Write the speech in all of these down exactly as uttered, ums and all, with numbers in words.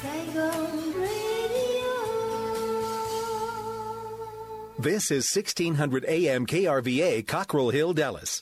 This is sixteen hundred A M K R V A, Cockrell Hill, Dallas.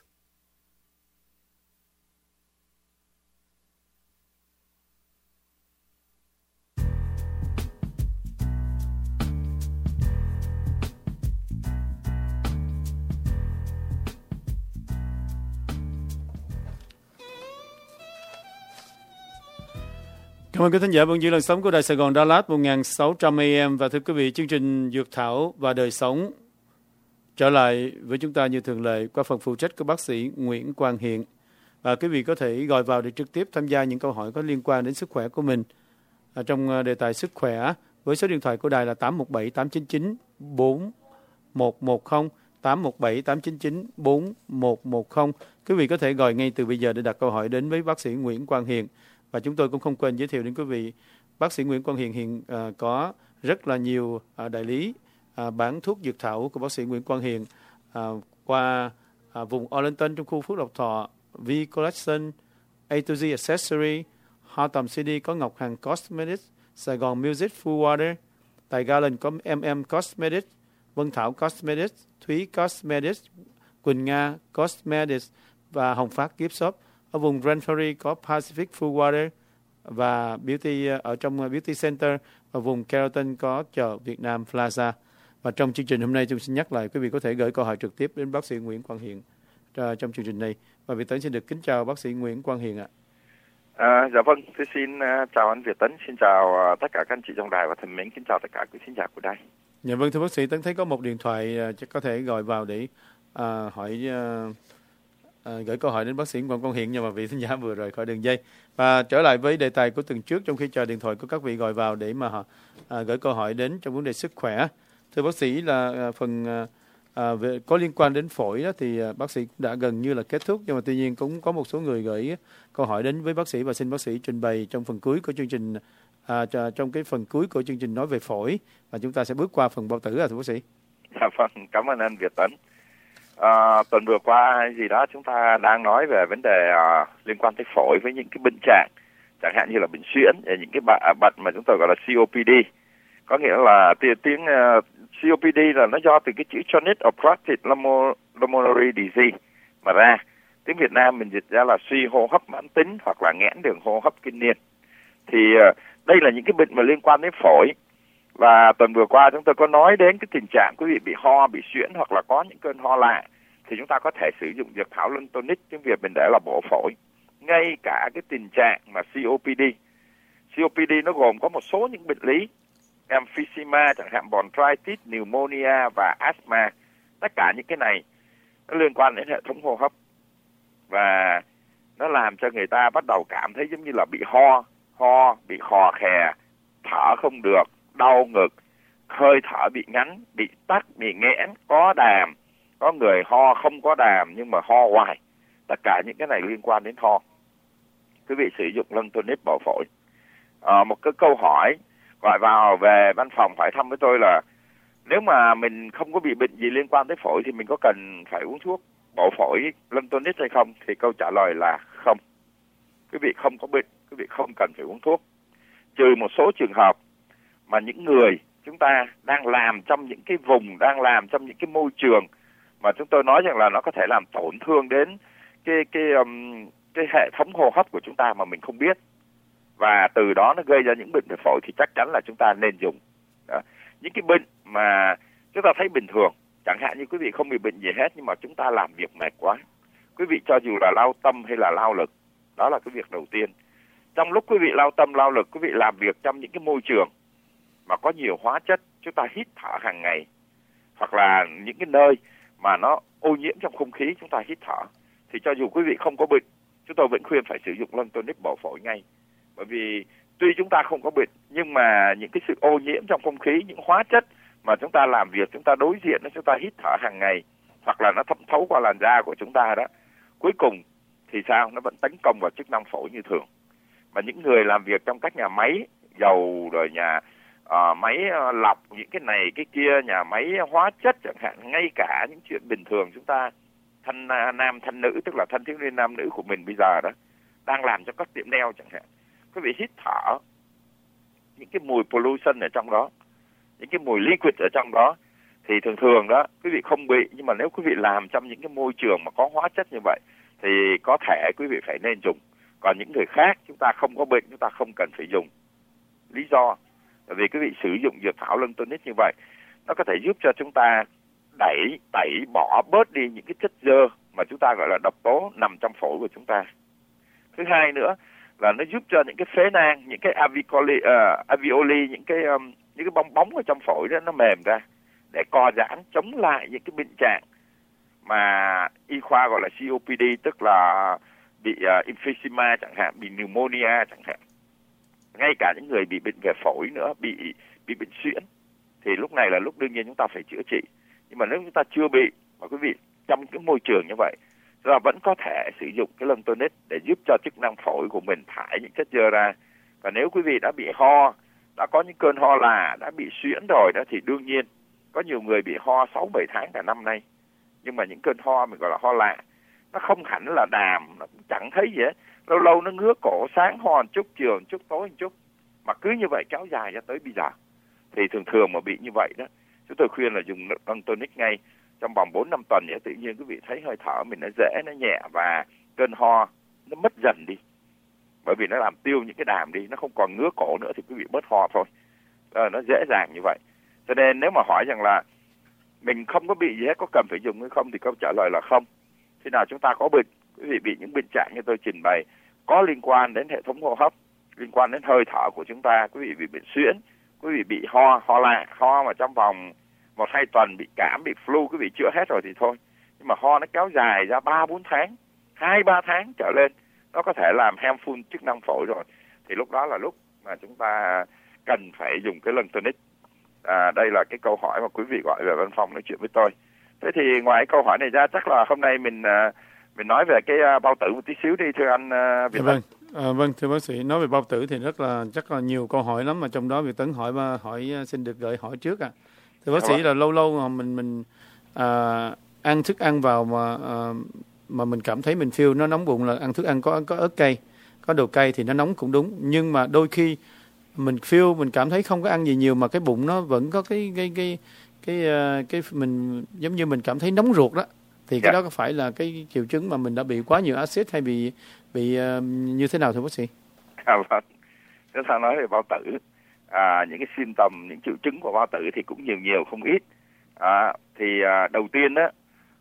Cảm ơn quý thính giả vận chuyển làn sóng của Đài Sài Gòn Đà Lạt một nghìn sáu trăm A M. Và thưa quý vị, chương trình Dược Thảo và Đời Sống trở lại với chúng ta như thường lệ qua phần phụ trách của bác sĩ Nguyễn Quang Hiện. Và quý vị có thể gọi vào để trực tiếp tham gia những câu hỏi có liên quan đến sức khỏe của mình ở trong đề tài sức khỏe với số điện thoại của đài là tám một bảy tám chín chín bốn một một không, tám một bảy tám chín chín bốn một một không. Quý vị có thể gọi ngay từ bây giờ để đặt câu hỏi đến với bác sĩ Nguyễn Quang Hiện. Và chúng tôi cũng không quên giới thiệu đến quý vị, bác sĩ Nguyễn Quang Hiện hiện uh, có rất là nhiều uh, đại lý uh, bán thuốc dược thảo của bác sĩ Nguyễn Quang Hiện uh, qua uh, vùng Arlington trong khu Phước Lộc Thọ, V Collection, A to Z Accessory, Hoa Tầm City có Ngọc Hằng Cosmetics, Sài Gòn Music Full Water, tại Garland có em em Cosmetics, Vân Thảo Cosmetics, Thúy Cosmetics, Quỳnh Nga Cosmetics và Hồng Phát Gift Shop. Ở vùng Grand Prairie có Pacific Full Water và Beauty ở trong Beauty Center, và vùng Carrollton có chợ Việt Nam Plaza. Và trong chương trình hôm nay tôi xin nhắc lại quý vị có thể gửi câu hỏi trực tiếp đến bác sĩ Nguyễn Quang Hiện trong chương trình này. Và Việt Tấn xin được kính chào bác sĩ Nguyễn Quang Hiện ạ. À, dạ vâng, tôi xin uh, chào anh Việt Tấn, xin chào uh, tất cả các anh chị trong đài và thân mến kính chào tất cả quý khán giả của đài. Dạ vâng, thưa bác sĩ, Tấn thấy có một điện thoại uh, chắc có thể gọi vào để uh, hỏi uh, À, gửi câu hỏi đến bác sĩ Nguyễn Quang Hiện, nhưng mà vị thính giả vừa rời khỏi đường dây. Và trở lại với đề tài của tuần trước, trong khi chờ điện thoại của các vị gọi vào để mà họ à, gửi câu hỏi đến trong vấn đề sức khỏe. Thưa bác sĩ, là à, phần à, về, có liên quan đến phổi đó, thì à, bác sĩ cũng đã gần như là kết thúc, nhưng mà tuy nhiên cũng có một số người gửi câu hỏi đến với bác sĩ và xin bác sĩ trình bày trong phần cuối của chương trình, à, trong cái phần cuối của chương trình nói về phổi, và chúng ta sẽ bước qua phần bao tử à thưa bác sĩ. Dạ vâng, cảm ơn anh Việt Tấn. À, tuần vừa qua gì đó chúng ta đang nói về vấn đề uh, liên quan tới phổi với những cái bệnh trạng chẳng hạn như là bệnh suyễn, những cái bệnh mà chúng tôi gọi là xê ô pê đê, có nghĩa là tiếng, tiếng uh, xê ô pê đê là nó do từ cái chữ chronic obstructive pulmonary disease mà ra. Tiếng Việt Nam mình dịch ra là suy hô hấp mãn tính hoặc là nghẽn đường hô hấp kinh niên. Thì uh, đây là những cái bệnh mà liên quan đến phổi. Và tuần vừa qua chúng tôi có nói đến cái tình trạng quý vị bị ho, bị suyễn hoặc là có những cơn ho lạ, thì chúng ta có thể sử dụng dược thảo Lân Tonic, tiếng Việt mình để là bổ phổi. Ngay cả cái tình trạng mà xê ô pê đê. xê ô pê đê nó gồm có một số những bệnh lý emphysema, chẳng hạn bronchitis, pneumonia và asthma. Tất cả những cái này nó liên quan đến hệ thống hô hấp. Và nó làm cho người ta bắt đầu cảm thấy giống như là bị ho, ho, bị khò khè, thở không được, đau ngực, hơi thở bị ngắn, bị tắc, bị nghẽn, có đàm. Có người ho không có đàm nhưng mà ho hoài. Tất cả những cái này liên quan đến ho. Quý vị sử dụng Lân Tonic bổ phổi. À, một cái câu hỏi gọi vào về văn phòng hỏi thăm với tôi là nếu mà mình không có bị bệnh gì liên quan tới phổi thì mình có cần phải uống thuốc bổ phổi Lân Tonic hay không? Thì câu trả lời là không. Quý vị không có bệnh, quý vị không cần phải uống thuốc. Trừ một số trường hợp mà những người chúng ta đang làm trong những cái vùng, đang làm trong những cái môi trường mà chúng tôi nói rằng là nó có thể làm tổn thương đến cái cái um, cái hệ thống hô hấp của chúng ta mà mình không biết, và từ đó nó gây ra những bệnh về phổi, thì chắc chắn là chúng ta nên dùng. Đó. Những cái bệnh mà chúng ta thấy bình thường, chẳng hạn như quý vị không bị bệnh gì hết nhưng mà chúng ta làm việc mệt quá, quý vị cho dù là lao tâm hay là lao lực, đó là cái việc đầu tiên. Trong lúc quý vị lao tâm lao lực, quý vị làm việc trong những cái môi trường mà có nhiều hóa chất chúng ta hít thở hàng ngày, hoặc là những cái nơi mà nó ô nhiễm trong không khí chúng ta hít thở, thì cho dù quý vị không có bệnh, chúng tôi vẫn khuyên phải sử dụng Lân Tonic bổ phổi ngay. Bởi vì tuy chúng ta không có bệnh nhưng mà những cái sự ô nhiễm trong không khí, những hóa chất mà chúng ta làm việc, chúng ta đối diện, chúng ta hít thở hàng ngày, hoặc là nó thẩm thấu qua làn da của chúng ta đó, cuối cùng thì sao? Nó vẫn tấn công vào chức năng phổi như thường. Mà những người làm việc trong các nhà máy dầu, rồi nhà uh, máy uh, lọc những cái này cái kia, nhà máy hóa chất chẳng hạn, ngay cả những chuyện bình thường chúng ta thanh uh, nam thanh nữ, tức là thanh thiếu niên nam nữ của mình bây giờ đó đang làm cho các tiệm nail chẳng hạn, quý vị hít thở những cái mùi pollution ở trong đó, những cái mùi liquid ở trong đó, thì thường thường đó quý vị không bị. Nhưng mà nếu quý vị làm trong những cái môi trường mà có hóa chất như vậy thì có thể quý vị phải nên dùng. Còn những người khác chúng ta không có bệnh, chúng ta không cần phải dùng. Lý do là vì quý vị sử dụng dược thảo lân tonic như vậy, nó có thể giúp cho chúng ta đẩy tẩy bỏ bớt đi những cái chất dơ mà chúng ta gọi là độc tố nằm trong phổi của chúng ta. Thứ hai nữa là nó giúp cho những cái phế nang, những cái alveoli, uh, alveoli những cái um, những cái bong bóng ở trong phổi đó nó mềm ra để co giãn, chống lại những cái bệnh trạng mà y khoa gọi là xê ô pê đê, tức là bị uh, emphysema chẳng hạn, bị pneumonia chẳng hạn. Ngay cả những người bị bệnh về phổi nữa, bị bị bệnh suyễn, thì lúc này là lúc đương nhiên chúng ta phải chữa trị. Nhưng mà nếu chúng ta chưa bị, mà quý vị trong cái môi trường như vậy, chúng ta vẫn có thể sử dụng cái lân tonic để giúp cho chức năng phổi của mình thải những chất dơ ra. Và nếu quý vị đã bị ho, đã có những cơn ho là, đã bị suyễn rồi đó, thì đương nhiên có nhiều người bị ho sáu bảy tháng cả năm nay. Nhưng mà những cơn ho mình gọi là ho lạ, nó không hẳn là đàm, nó cũng chẳng thấy gì hết. Lâu lâu nó ngứa cổ, sáng ho một chút, chiều một chút, tối một chút. Mà cứ như vậy kéo dài cho tới bây giờ. Thì thường thường mà bị như vậy đó, chúng tôi khuyên là dùng lân tonic ngay trong vòng bốn năm tuần, để tự nhiên quý vị thấy hơi thở mình nó dễ, nó nhẹ và cơn ho nó mất dần đi. Bởi vì nó làm tiêu những cái đàm đi, nó không còn ngứa cổ nữa thì quý vị bớt ho thôi. À, nó dễ dàng như vậy. Cho nên nếu mà hỏi rằng là mình không có bị gì hết, có cần phải dùng hay không, thì câu trả lời là không. Khi nào chúng ta có bệnh, quý vị bị những bệnh trạng như tôi trình bày, có liên quan đến hệ thống hô hấp, liên quan đến hơi thở của chúng ta, quý vị bị bệnh suyễn, quý vị bị ho, ho lạ, ho mà trong vòng một hai tuần, bị cảm, bị flu, quý vị chữa hết rồi thì thôi. Nhưng mà ho nó kéo dài ra ba bốn tháng, hai ba tháng trở lên, nó có thể làm harmful chức năng phổi rồi. Thì lúc đó là lúc mà chúng ta cần phải dùng cái lân tonic. À, đây là cái câu hỏi mà quý vị gọi về văn phòng nói chuyện với tôi. Thế thì ngoài câu hỏi này ra, chắc là hôm nay mình mình nói về cái bao tử một tí xíu đi, thưa anh Việt Tấn. Vâng, à, vâng thưa bác sĩ, nói về bao tử thì rất là chắc là nhiều câu hỏi lắm, mà trong đó Việt Tấn hỏi hỏi xin được gợi hỏi trước à. Thưa bác sĩ, là lâu lâu mà mình mình à, ăn thức ăn vào mà à, mà mình cảm thấy mình feel nó nóng bụng, là ăn thức ăn có có ớt cay, có đồ cay thì nó nóng cũng đúng. Nhưng mà đôi khi mình feel mình cảm thấy không có ăn gì nhiều mà cái bụng nó vẫn có cái cái cái cái cái, cái mình giống như mình cảm thấy nóng ruột đó, thì yeah. cái đó có phải là cái triệu chứng mà mình đã bị quá nhiều axit hay bị bị uh, như thế nào thưa bác sĩ? À, vâng. Nếu sao nói về bao tử, à, những cái symptom, những triệu chứng của bao tử thì cũng nhiều nhiều không ít. À, thì à, đầu tiên đó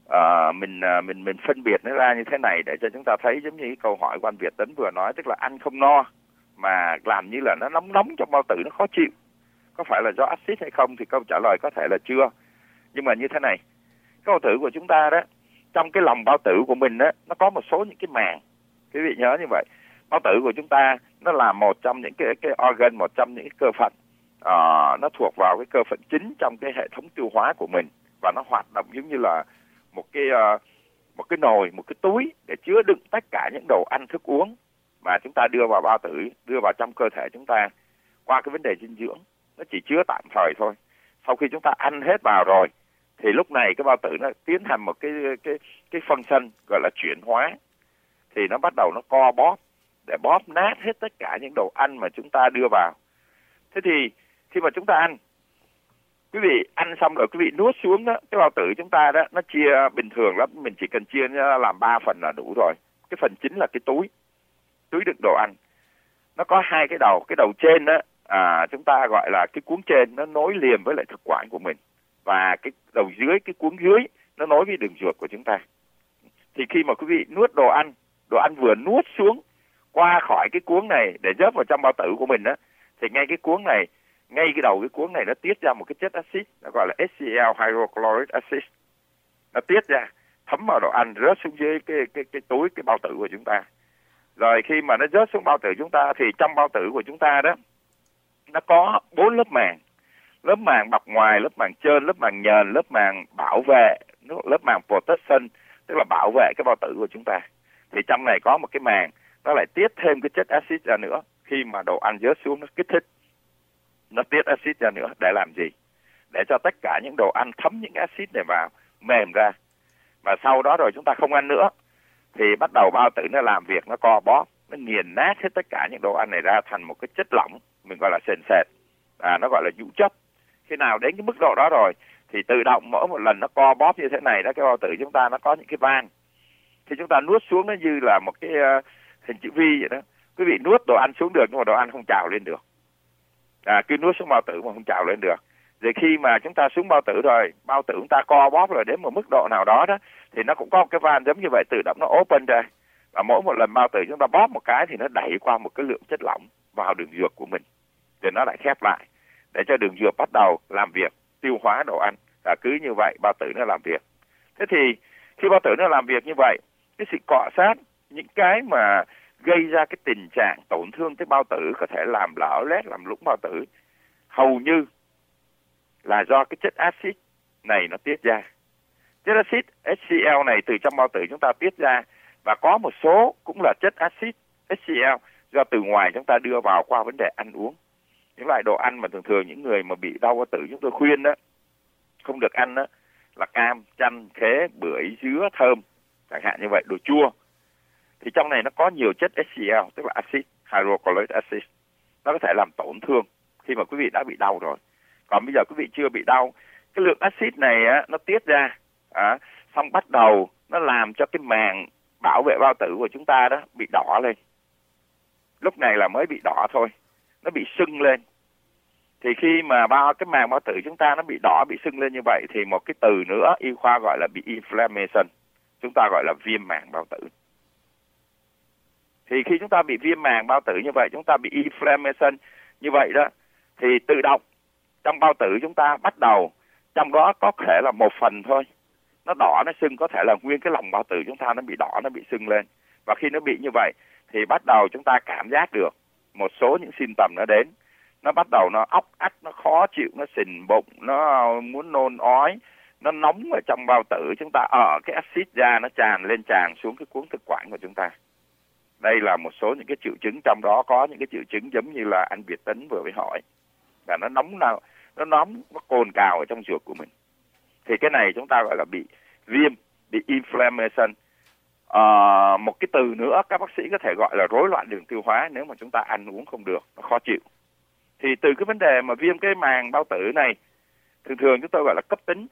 à, mình à, mình mình phân biệt nó ra như thế này để cho chúng ta thấy, giống như cái câu hỏi của anh Việt Tấn vừa nói, tức là ăn không no mà làm như là nó nóng nóng trong bao tử, nó khó chịu. Có phải là do axit hay không thì câu trả lời có thể là chưa. Nhưng mà như thế này, cái bao tử của chúng ta đó, trong cái lòng bao tử của mình đó, nó có một số những cái màng. Quý vị nhớ như vậy. Bao tử của chúng ta nó là một trong những cái cái organ, một trong những cái cơ phận, à, nó thuộc vào cái cơ phận chính trong cái hệ thống tiêu hóa của mình, và nó hoạt động giống như là một cái uh, một cái nồi, một cái túi để chứa đựng tất cả những đồ ăn thức uống mà chúng ta đưa vào bao tử, đưa vào trong cơ thể chúng ta qua cái vấn đề dinh dưỡng. Nó chỉ chứa tạm thời thôi. Sau khi chúng ta ăn hết vào rồi thì lúc này cái bao tử nó tiến hành một cái cái cái function gọi là chuyển hóa, thì nó bắt đầu nó co bóp để bóp nát hết tất cả những đồ ăn mà chúng ta đưa vào. Thế thì khi mà chúng ta ăn, quý vị ăn xong rồi quý vị nuốt xuống đó, cái bao tử chúng ta đó nó chia bình thường lắm, mình chỉ cần chia nó làm ba phần là đủ rồi. Cái phần chính là cái túi, túi đựng đồ ăn. Nó có hai cái đầu, cái đầu trên đó à, chúng ta gọi là cái cuống trên, nó nối liền với lại thực quản của mình, và cái đầu dưới, cái cuống dưới nó nối với đường ruột của chúng ta. Thì khi mà quý vị nuốt đồ ăn, đồ ăn vừa nuốt xuống qua khỏi cái cuống này để dớp vào trong bao tử của mình đó, thì ngay cái cuống này, ngay cái đầu cái cuống này nó tiết ra một cái chất axit, nó gọi là ếch xê lờ, hydrochloric acid. Nó tiết ra, thấm vào đồ ăn, rớt xuống dưới cái cái cái túi, cái bao tử của chúng ta. Rồi khi mà nó rớt xuống bao tử chúng ta thì trong bao tử của chúng ta đó, nó có bốn lớp màng. Lớp màng bọc ngoài, lớp màng trên, lớp màng nhờn, lớp màng bảo vệ, lớp màng protection, tức là bảo vệ cái bao tử của chúng ta. Thì trong này có một cái màng, nó lại tiết thêm cái chất axit ra nữa. Khi mà đồ ăn rớt xuống nó kích thích, nó tiết axit ra nữa để làm gì? Để cho tất cả những đồ ăn thấm những axit này vào, mềm ra. Và sau đó rồi chúng ta không ăn nữa, thì bắt đầu bao tử nó làm việc, nó co bóp, nó nghiền nát hết tất cả những đồ ăn này ra thành một cái chất lỏng, mình gọi là sền sệt, à, nó gọi là nhũ chất. Khi nào đến cái mức độ đó rồi thì tự động mỗi một lần nó co bóp như thế này đó, cái bao tử chúng ta nó có những cái van, thì chúng ta nuốt xuống nó như là một cái uh, hình chữ V vậy đó. Quý vị nuốt đồ ăn xuống được nhưng mà đồ ăn không trào lên được, à, cứ nuốt xuống bao tử mà không trào lên được. Rồi khi mà chúng ta xuống bao tử rồi, bao tử chúng ta co bóp rồi đến một mức độ nào đó đó thì nó cũng có một cái van giống như vậy, tự động nó open ra, và mỗi một lần bao tử chúng ta bóp một cái thì nó đẩy qua một cái lượng chất lỏng vào đường ruột của mình, rồi nó lại khép lại để cho đường ruột bắt đầu làm việc tiêu hóa đồ ăn. Và cứ như vậy bao tử nó làm việc. Thế thì khi bao tử nó làm việc như vậy, cái sự cọ sát, những cái mà gây ra cái tình trạng tổn thương tới bao tử, có thể làm lở loét, làm lũng bao tử, hầu như là do cái chất axit này nó tiết ra. Chất axit hát xê lờ này từ trong bao tử chúng ta tiết ra, và có một số cũng là chất axit hát xê lờ do từ ngoài chúng ta đưa vào qua vấn đề ăn uống. Những loại đồ ăn mà thường thường những người mà bị đau bao tử chúng tôi khuyên đó không được ăn đó là cam, chanh, khế, bưởi, dứa, thơm, chẳng hạn như vậy, đồ chua. Thì trong này nó có nhiều chất hát xê lờ, tức là axit hydrochloric acid. Nó có thể làm tổn thương khi mà quý vị đã bị đau rồi. Còn bây giờ quý vị chưa bị đau, cái lượng axit này á, nó tiết ra, à, xong bắt đầu nó làm cho cái màng bảo vệ bao tử của chúng ta đó bị đỏ lên. Lúc này là mới bị đỏ thôi, nó bị sưng lên. Thì khi mà bao cái màng bao tử chúng ta nó bị đỏ, bị sưng lên như vậy thì một cái từ nữa y khoa gọi là bị inflammation, chúng ta gọi là viêm màng bao tử. Thì khi chúng ta bị viêm màng bao tử như vậy, chúng ta bị inflammation như vậy đó, thì tự động trong bao tử chúng ta bắt đầu, trong đó có thể là một phần thôi, nó đỏ, nó sưng, có thể là nguyên cái lòng bao tử chúng ta nó bị đỏ, nó bị sưng lên. Và khi nó bị như vậy thì bắt đầu chúng ta cảm giác được một số những symptom nó đến. Nó bắt đầu nó óc ách, nó khó chịu, nó sình bụng, nó muốn nôn ói, nó nóng ở trong bao tử chúng ta, ở cái axit ra nó tràn lên tràn xuống cái cuống thực quản của chúng ta. Đây là một số những cái triệu chứng, trong đó có những cái triệu chứng giống như là anh Việt Tấn vừa mới hỏi, là nó nóng nào, nó nóng, nó cồn cào ở trong ruột của mình. Thì cái này chúng ta gọi là bị viêm, bị inflammation. À, một cái từ nữa các bác sĩ có thể gọi là rối loạn đường tiêu hóa nếu mà chúng ta ăn uống không được, nó khó chịu. Thì từ cái vấn đề mà viêm cái màng bao tử này, thường thường chúng tôi gọi là cấp tính.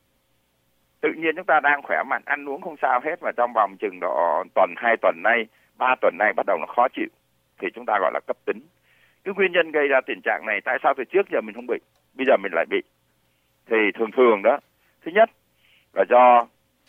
Tự nhiên chúng ta đang khỏe mạnh, ăn uống không sao hết, mà trong vòng chừng độ tuần, hai tuần nay, ba tuần nay bắt đầu nó khó chịu, thì chúng ta gọi là cấp tính. Cái nguyên nhân gây ra tình trạng này, tại sao từ trước giờ mình không bị, bây giờ mình lại bị? Thì thường thường đó, thứ nhất là do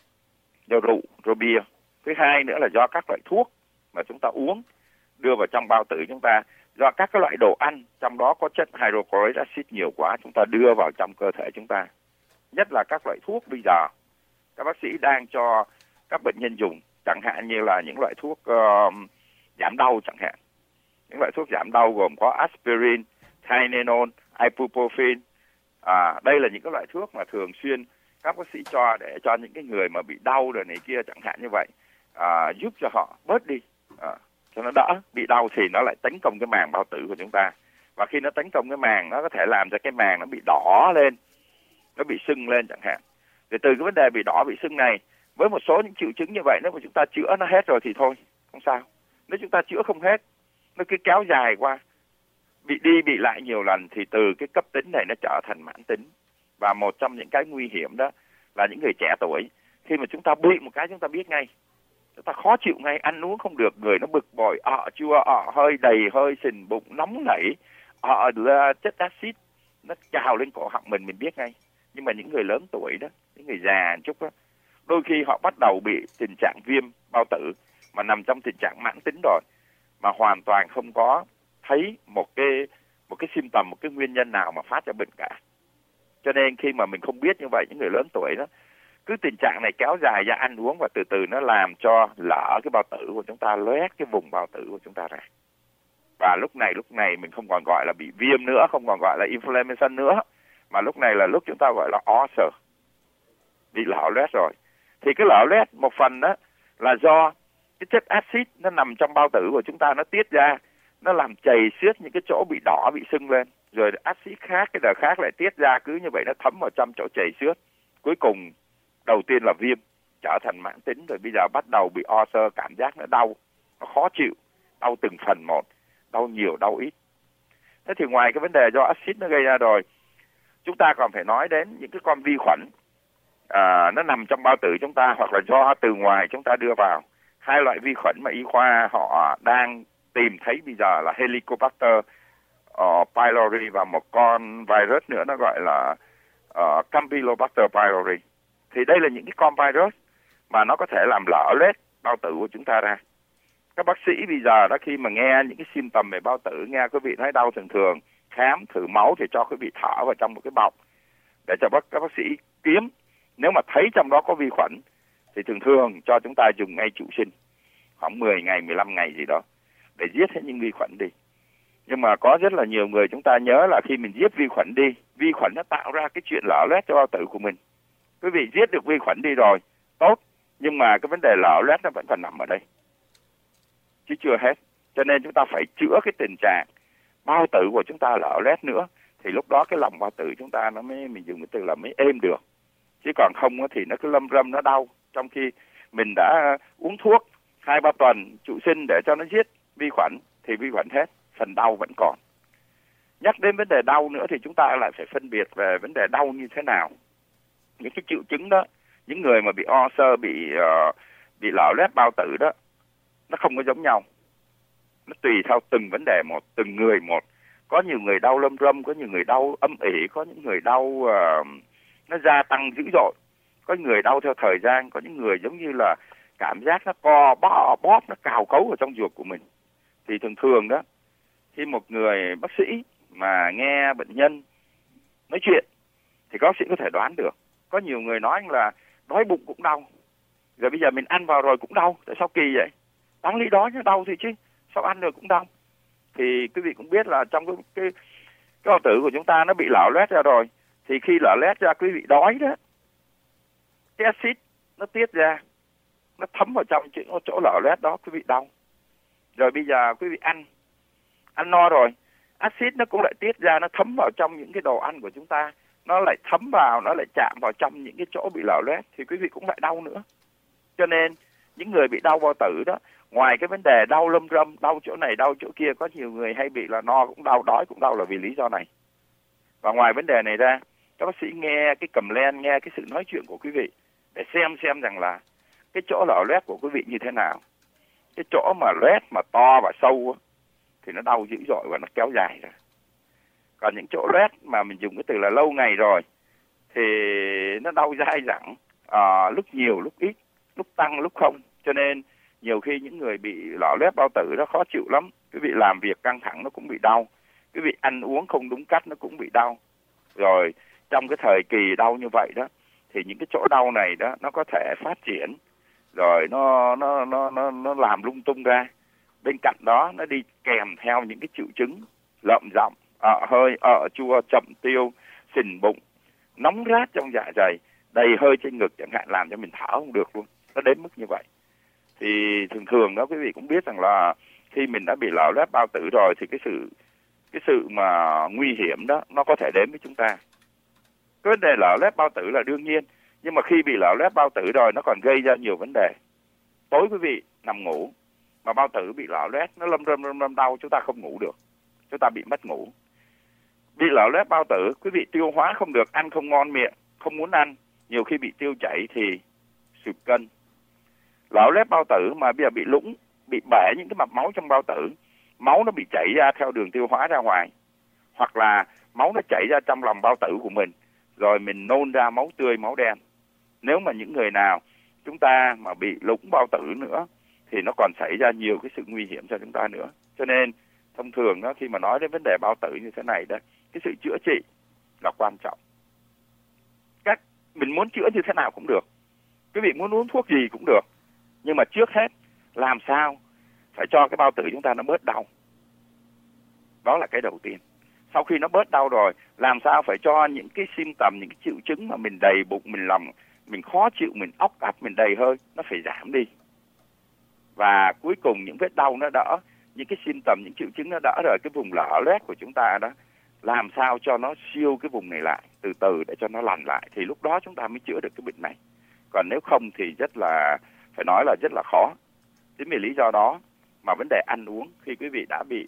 do rượu, rượu bia. Thứ hai nữa là do các loại thuốc mà chúng ta uống đưa vào trong bao tử chúng ta, do các cái loại đồ ăn trong đó có chất hydrochloric acid nhiều quá chúng ta đưa vào trong cơ thể chúng ta. Nhất là các loại thuốc bây giờ các bác sĩ đang cho các bệnh nhân dùng, chẳng hạn như là những loại thuốc uh, giảm đau chẳng hạn. Những loại thuốc giảm đau gồm có aspirin, Tylenol, ibuprofen. À, đây là những cái loại thuốc mà thường xuyên các bác sĩ cho để cho những cái người mà bị đau rồi này kia chẳng hạn như vậy, à, giúp cho họ bớt đi, à, cho nó đỡ bị đau, thì nó lại tấn công cái màng bao tử của chúng ta. Và khi nó tấn công cái màng, nó có thể làm cho cái màng nó bị đỏ lên, nó bị sưng lên chẳng hạn. Thì từ cái vấn đề bị đỏ, bị sưng này, với một số những triệu chứng như vậy, nếu mà chúng ta chữa nó hết rồi thì thôi, không sao. Nếu chúng ta chữa không hết, nó cứ kéo dài qua, bị đi bị lại nhiều lần, thì từ cái cấp tính này nó trở thành mãn tính. Và một trong những cái nguy hiểm đó là những người trẻ tuổi, khi mà chúng ta bị một cái chúng ta biết ngay, chúng ta khó chịu ngay, ăn uống không được, người nó bực bội, ợ chua, ợ hơi đầy, hơi sình bụng, nóng nảy, ợ là chất axit nó trào lên cổ họng mình, mình biết ngay. Nhưng mà những người lớn tuổi đó, những người già một chút đó, đôi khi họ bắt đầu bị tình trạng viêm bao tử mà nằm trong tình trạng mãn tính rồi, mà hoàn toàn không có thấy một cái một cái symptom, một cái nguyên nhân nào mà phát ra bệnh cả. Cho nên khi mà mình không biết như vậy, những người lớn tuổi đó, cứ tình trạng này kéo dài ra ăn uống, và từ từ nó làm cho lỡ cái bao tử của chúng ta, loét cái vùng bao tử của chúng ta ra. Và lúc này lúc này mình không còn gọi là bị viêm nữa, không còn gọi là inflammation nữa, mà lúc này là lúc chúng ta gọi là ulcer, bị lở loét rồi. Thì cái lở loét một phần đó là do cái chất axit nó nằm trong bao tử của chúng ta, nó tiết ra, nó làm chày xước những cái chỗ bị đỏ, bị sưng lên, rồi axit khác, cái đời khác lại tiết ra, cứ như vậy nó thấm vào trong chỗ chày xước. Cuối cùng đầu tiên là viêm, trở thành mãn tính, rồi bây giờ bắt đầu bị ulcer, cảm giác nó đau, nó khó chịu, đau từng phần một, đau nhiều, đau ít. Thế thì ngoài cái vấn đề do axit nó gây ra rồi, chúng ta còn phải nói đến những cái con vi khuẩn à, nó nằm trong bao tử chúng ta, hoặc là do từ ngoài chúng ta đưa vào. Hai loại vi khuẩn mà y khoa họ đang tìm thấy bây giờ là Helicobacter uh, pylori và một con virus nữa nó gọi là uh, Campylobacter pylori. Thì đây là những cái con virus mà nó có thể làm lở loét bao tử của chúng ta ra. Các bác sĩ bây giờ đó, khi mà nghe những cái symptom về bao tử, nghe quý vị thấy đau thường thường, khám thử máu thì cho quý vị thở vào trong một cái bọc để cho bác, các bác sĩ kiếm. Nếu mà thấy trong đó có vi khuẩn thì thường thường cho chúng ta dùng ngay trụ sinh khoảng mười ngày, mười lăm ngày gì đó để giết hết những vi khuẩn đi. Nhưng mà có rất là nhiều người chúng ta nhớ là khi mình giết vi khuẩn đi, vi khuẩn nó tạo ra cái chuyện lở loét cho bao tử của mình. Quý vị giết được vi khuẩn đi rồi, tốt, nhưng mà cái vấn đề lở loét nó vẫn còn nằm ở đây, chứ chưa hết. Cho nên chúng ta phải chữa cái tình trạng bao tử của chúng ta lở loét nữa, thì lúc đó cái lòng bao tử chúng ta nó mới, mình dùng cái từ là mới êm được. Chứ còn không thì nó cứ lâm râm, nó đau, trong khi mình đã uống thuốc hai ba tuần trụ sinh để cho nó giết vi khuẩn thì vi khuẩn hết, phần đau vẫn còn. Nhắc đến vấn đề đau nữa thì chúng ta lại phải phân biệt về vấn đề đau như thế nào. Những cái triệu chứng đó, những người mà bị ulcer, bị uh, bị lở loét bao tử đó, nó không có giống nhau. Nó tùy theo từng vấn đề một, từng người một. Có nhiều người đau lâm râm, có nhiều người đau âm ỉ, có những người đau uh, nó gia tăng dữ dội, có người đau theo thời gian, có những người giống như là cảm giác nó co bóp, bóp nó cào cấu ở trong ruột của mình. Thì thường thường đó, khi một người bác sĩ mà nghe bệnh nhân nói chuyện thì các bác sĩ có thể đoán được. Có nhiều người nói là đói bụng cũng đau, rồi bây giờ mình ăn vào rồi cũng đau, tại sao kỳ vậy? Đáng lý đó chứ, đau thì chứ, sao ăn rồi cũng đau? Thì quý vị cũng biết là trong cái cái, cái bao tử của chúng ta nó bị lở loét ra rồi, thì khi lở loét ra quý vị đói đó, cái axit nó tiết ra, nó thấm vào trong chỗ, chỗ lở loét đó, quý vị đau. Rồi bây giờ quý vị ăn, ăn no rồi, axit nó cũng lại tiết ra, nó thấm vào trong những cái đồ ăn của chúng ta, nó lại thấm vào, nó lại chạm vào trong những cái chỗ bị lở loét, thì quý vị cũng lại đau nữa. Cho nên những người bị đau bao tử đó, ngoài cái vấn đề đau lâm râm, đau chỗ này, đau chỗ kia, có nhiều người hay bị là no cũng đau, đói cũng đau là vì lý do này. Và ngoài vấn đề này ra, các bác sĩ nghe cái cầm len, nghe cái sự nói chuyện của quý vị để xem xem rằng là cái chỗ lở loét của quý vị như thế nào. Cái chỗ mà loét mà to và sâu thì nó đau dữ dội và nó kéo dài ra. Còn những chỗ loét mà mình dùng cái từ là lâu ngày rồi thì nó đau dai dẳng, à, lúc nhiều lúc ít, lúc tăng lúc không. Cho nên nhiều khi những người bị lở loét bao tử nó khó chịu lắm. Quý vị làm việc căng thẳng nó cũng bị đau, quý vị ăn uống không đúng cách nó cũng bị đau. Rồi trong cái thời kỳ đau như vậy đó thì những cái chỗ đau này đó nó có thể phát triển, rồi nó nó nó nó nó làm lung tung ra. Bên cạnh đó nó đi kèm theo những cái triệu chứng lợm giọng, ợ hơi, ợ chua, chậm tiêu, sình bụng, nóng rát trong dạ dày, đầy hơi trên ngực chẳng hạn, làm cho mình thở không được luôn. Nó đến mức như vậy. Thì thường thường đó quý vị cũng biết rằng là khi mình đã bị lở loét bao tử rồi thì cái sự cái sự mà nguy hiểm đó nó có thể đến với chúng ta. Cái vấn đề lở loét bao tử là đương nhiên, nhưng mà khi bị lở loét bao tử rồi nó còn gây ra nhiều vấn đề. Tối quý vị nằm ngủ mà bao tử bị lở loét, nó lâm râm lâm râm đau, chúng ta không ngủ được, chúng ta bị mất ngủ. Bị lở loét bao tử, quý vị tiêu hóa không được, ăn không ngon miệng, không muốn ăn, nhiều khi bị tiêu chảy thì sụt cân. Lở loét bao tử mà bây giờ bị lũng, bị bể những cái mạch máu trong bao tử, máu nó bị chảy ra theo đường tiêu hóa ra ngoài, hoặc là máu nó chảy ra trong lòng bao tử của mình, rồi mình nôn ra máu tươi, máu đen. Nếu mà những người nào chúng ta mà bị lũng bao tử nữa thì nó còn xảy ra nhiều cái sự nguy hiểm cho chúng ta nữa. Cho nên thông thường đó, khi mà nói đến vấn đề bao tử như thế này đó, cái sự chữa trị là quan trọng. Các mình muốn chữa như thế nào cũng được, quý vị muốn uống thuốc gì cũng được, nhưng mà trước hết làm sao phải cho cái bao tử chúng ta nó bớt đau. Đó là cái đầu tiên. Sau khi nó bớt đau rồi, làm sao phải cho những cái symptom, những cái triệu chứng mà mình đầy bụng, mình lòng, mình khó chịu, mình óc áp, mình đầy hơi, nó phải giảm đi. Và cuối cùng những vết đau nó đỡ, những cái symptom, những triệu chứng nó đỡ rồi, cái vùng lở loét của chúng ta đó, làm sao cho nó siêu cái vùng này lại, từ từ để cho nó lành lại, thì lúc đó chúng ta mới chữa được cái bệnh này. Còn nếu không thì rất là, phải nói là rất là khó. Chính vì lý do đó mà vấn đề ăn uống, khi quý vị đã bị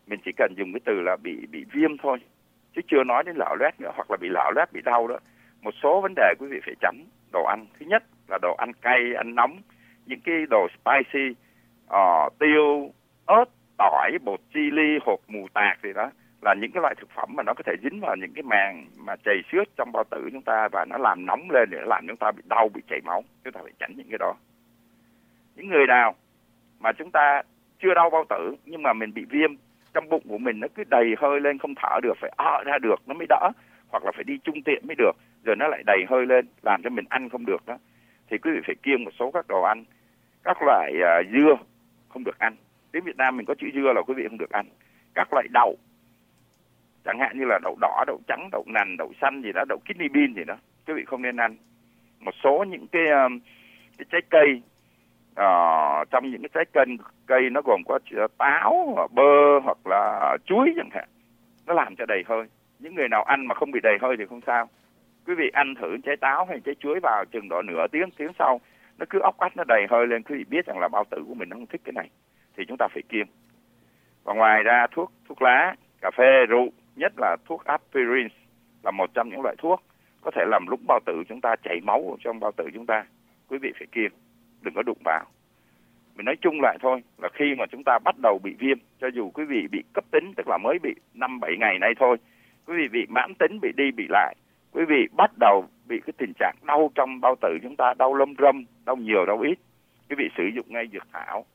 mình chỉ cần dùng cái từ là bị bị viêm thôi, chứ chưa nói đến lở loét nữa, hoặc là bị lở loét, bị đau đó. Một số vấn đề quý vị phải tránh đồ ăn. Thứ nhất là đồ ăn cay, ăn nóng, những cái đồ spicy, uh, tiêu, ớt, tỏi, bột chili, hột mù tạt gì đó, là những cái loại thực phẩm mà nó có thể dính vào những cái màng mà chảy xước trong bao tử chúng ta, và nó làm nóng lên để làm chúng ta bị đau, bị chảy máu. Chúng ta phải tránh những cái đó. Những người nào mà chúng ta chưa đau bao tử nhưng mà mình bị viêm, trong bụng của mình nó cứ đầy hơi lên, không thở được, phải ở ra được nó mới đỡ, hoặc là phải đi trung tiện mới được, rồi nó lại đầy hơi lên làm cho mình ăn không được đó, thì quý vị phải kiêng một số các đồ ăn. Các loại uh, dưa không được ăn. Tiếng Việt Nam mình có chữ dưa là quý vị không được ăn. Các loại đậu, chẳng hạn như là đậu đỏ, đậu trắng, đậu nành, đậu xanh gì đó, đậu kidney bean gì đó, quý vị không nên ăn. Một số những cái, uh, cái trái cây, uh, trong những cái trái cây cây nó gồm có táo, bơ hoặc là chuối chẳng hạn, nó làm cho đầy hơi. Những người nào ăn mà không bị đầy hơi thì không sao. Quý vị ăn thử trái táo hay trái chuối vào chừng độ nửa tiếng, tiếng sau nó cứ óc ách, nó đầy hơi lên, quý vị biết rằng là bao tử của mình nó không thích cái này, thì chúng ta phải kiêng. Và ngoài ra thuốc thuốc lá, cà phê, rượu, nhất là thuốc aspirin là một trong những loại thuốc có thể làm lúng bao tử chúng ta, chảy máu trong bao tử chúng ta. Quý vị phải kiêng, đừng có đụng vào. Mình nói chung lại thôi, là khi mà chúng ta bắt đầu bị viêm, cho dù quý vị bị cấp tính, tức là mới bị năm bảy ngày nay thôi, quý vị bị mãn tính, bị đi bị lại, quý vị bắt đầu bị cái tình trạng đau trong bao tử chúng ta, đau lâm râm, đau nhiều, đau ít, quý vị sử dụng ngay dược thảo.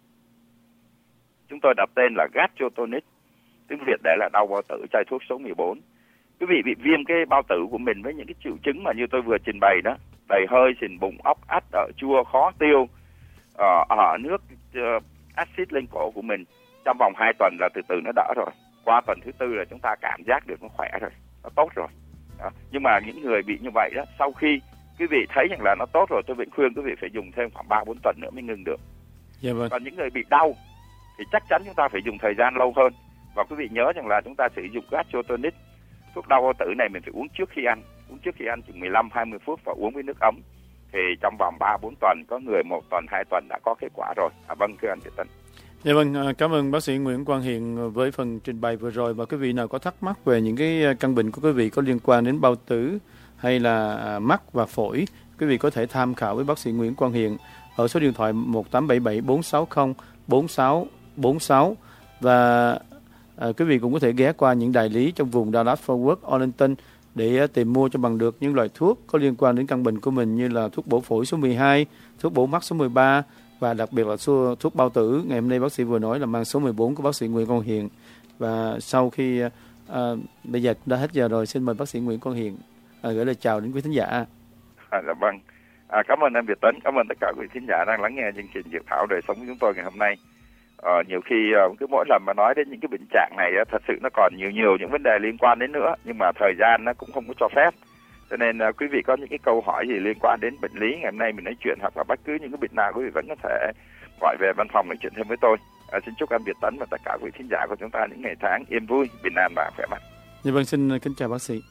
Chúng tôi đặt tên là Gastrotonic, tiếng Việt để là đau bao tử, chai thuốc số mười bốn. Quý vị bị viêm cái bao tử của mình với những cái triệu chứng mà như tôi vừa trình bày đó, đầy hơi, sình bụng, óc ách, ở chua, khó tiêu, ở, ở nước uh, axit lên cổ của mình, trong vòng hai tuần là từ từ nó đỡ rồi. Qua tuần thứ tư là chúng ta cảm giác được nó khỏe rồi, nó tốt rồi. Đó. Nhưng mà những người bị như vậy đó, sau khi quý vị thấy rằng là nó tốt rồi, tôi vẫn khuyên quý vị phải dùng thêm khoảng ba bốn tuần nữa mới ngừng được. Dạ vâng. Còn những người bị đau thì chắc chắn chúng ta phải dùng thời gian lâu hơn. Và quý vị nhớ rằng là chúng ta sử dụng Gastrotonic, thuốc đau bao tử này mình phải uống trước khi ăn, uống trước khi ăn chừng mười lăm hai mươi phút và uống với nước ấm. Thì trong vòng ba bốn tuần, có người một tuần, hai tuần đã có kết quả rồi. À, vâng, thưa anh Việt Tân. Dạ vâng, cảm ơn bác sĩ Nguyễn Quang Hiền với phần trình bày vừa rồi. Và quý vị nào có thắc mắc về những cái căn bệnh của quý vị có liên quan đến bao tử hay là mắt và phổi, quý vị có thể tham khảo với bác sĩ Nguyễn Quang Hiền ở số điện thoại một tám bảy bảy bốn sáu không bốn sáu bốn sáu. Và à, quý vị cũng có thể ghé qua những đại lý trong vùng Dallas Fort Worth, Arlington để tìm mua cho bằng được những loại thuốc có liên quan đến căn bệnh của mình, như là thuốc bổ phổi số mười hai, thuốc bổ mắt số mười ba và đặc biệt là số thuốc bao tử ngày hôm nay bác sĩ vừa nói là mang số mười bốn của bác sĩ Nguyễn Quang Hiền. Và sau khi à, bây giờ đã hết giờ rồi, xin mời bác sĩ Nguyễn Quang Hiền à, gửi lời chào đến quý thính giả. À, dạ vâng. À, cảm ơn anh Việt Tấn, cảm ơn tất cả quý thính giả đang lắng nghe chương trình Dược Thảo Đời Sống của chúng tôi ngày hôm nay. Ờ, nhiều khi uh, cứ mỗi lần mà nói đến những cái bệnh trạng này uh, thật sự nó còn nhiều nhiều những vấn đề liên quan đến nữa, nhưng mà thời gian nó cũng không có cho phép, cho nên uh, quý vị có những cái câu hỏi gì liên quan đến bệnh lý ngày hôm nay mình nói chuyện, hoặc là bất cứ những cái bệnh nào, quý vị vẫn có thể gọi về văn phòng nói chuyện thêm với tôi. Uh, xin chúc anh Việt Tấn và tất cả quý thính giả của chúng ta những ngày tháng yên vui, bình an và khỏe mạnh. Dạ vâng, xin kính chào bác sĩ.